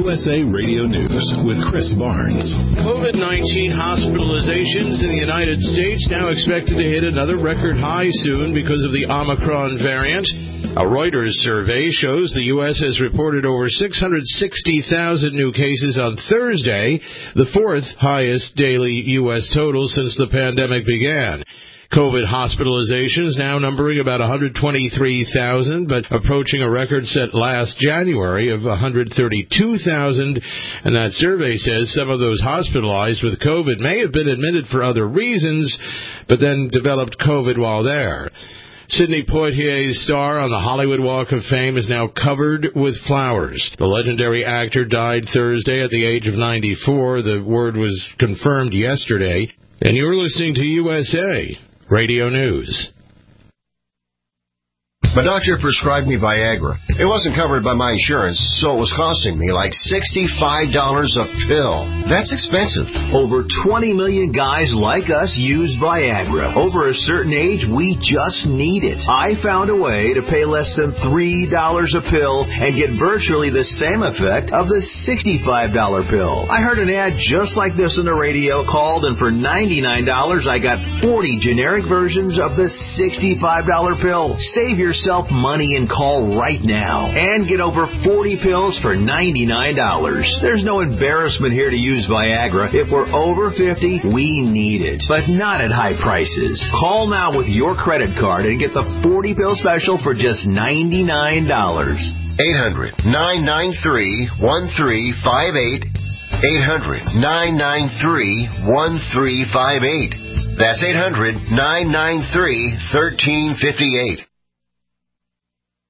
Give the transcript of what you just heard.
USA Radio News with Chris Barnes. COVID-19 hospitalizations in the United States now expected to hit another record high soon because of the Omicron variant. A Reuters survey shows the U.S. has reported over 660,000 new cases on Thursday, the fourth highest daily U.S. total since the pandemic began. COVID hospitalizations now numbering about 123,000, but approaching a record set last January of 132,000. And that survey says some of those hospitalized with COVID may have been admitted for other reasons, but then developed COVID while there. Sidney Poitier's star on the Hollywood Walk of Fame is now covered with flowers. The legendary actor died Thursday at the age of 94. The word was confirmed yesterday. And you're listening to USA Radio News. My doctor prescribed me Viagra. It wasn't covered by my insurance, so it was costing me like $65 a pill. That's expensive. Over 20 million guys like us use Viagra. Over a certain age, we just need it. I found a way to pay less than $3 a pill and get virtually the same effect of the $65 pill. I heard an ad just like this on the radio, called, and for $99, I got 40 generic versions of the $65 pill. Save yourself money and call right now and get over 40 pills for $99. There's no embarrassment here to use Viagra. If we're over 50, we need it, but not at high prices. Call now with your credit card and get the 40 pill special for just $99. 800-993-1358. 800-993-1358. That's 800-993-1358.